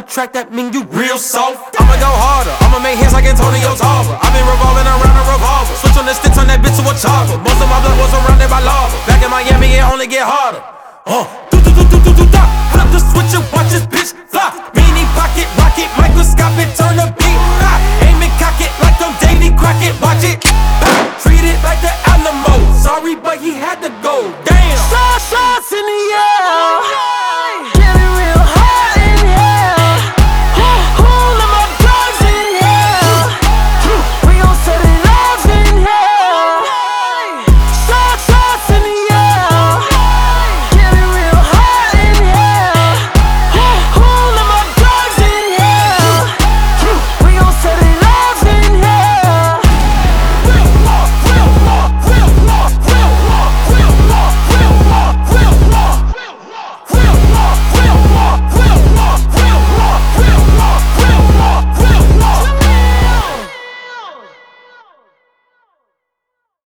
track, that mean you real soft. I'ma go harder, I'ma make hits like Antonio Tarver. I've been revolving around a revolver. Switch on the sticks on that bitch to a chopper. Most of my blood was surrounded by lava. Back in Miami, it only get harder. Flip the switch and watch this bitch